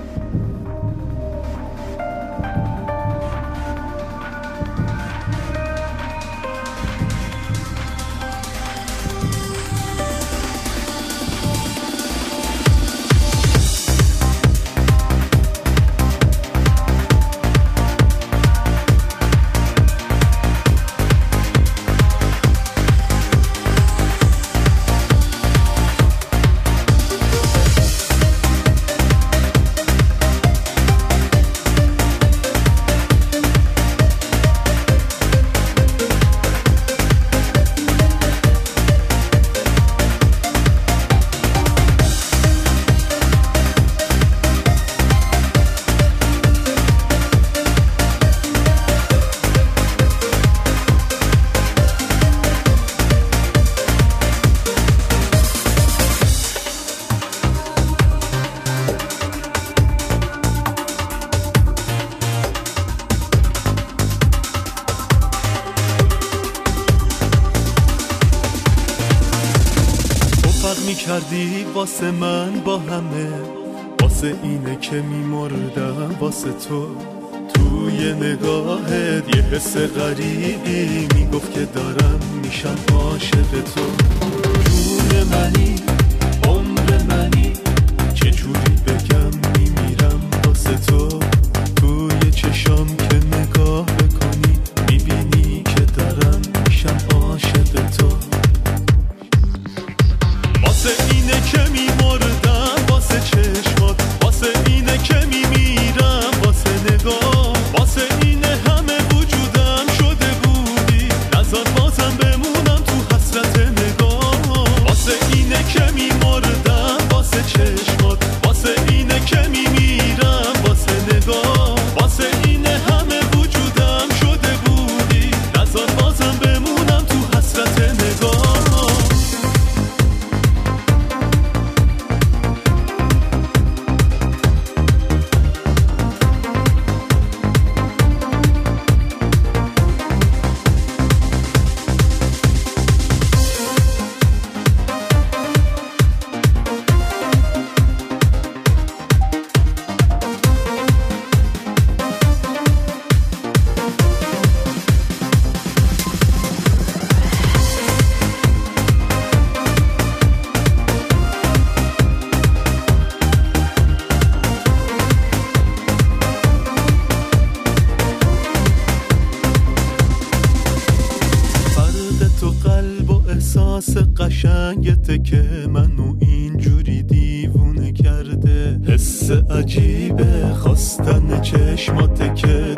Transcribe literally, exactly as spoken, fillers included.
کردی واسه من با همه، واسه اینه که میمردم واسه تو. توی نگاهت یه حس غریبی میگفت که دارم میشم عاشق تو. جون منی، عمر منی، چجوری بگم میمیرم واسه تو. توی چشام که نگاه بکنی میبینی که دارم میشم عاشق تو. واسه اینه که میمردم واسه چشمات، واسه اینه که میمیرم واسه نگاه، واسه اینه همه وجودم شده بودی، نذار بازم بمونم تو حسرت نگاه. واسه اینه که میمردم واسه چشمات، واسه اینه که میمیرم واسه نگاه، واسه اینه همه وجودم شده بودی، نذار بازم بمونم تو حسرت نگاه. قشنگته که منو اینجوری دیوونه کرده، حس عجیبه خواستن چشماته که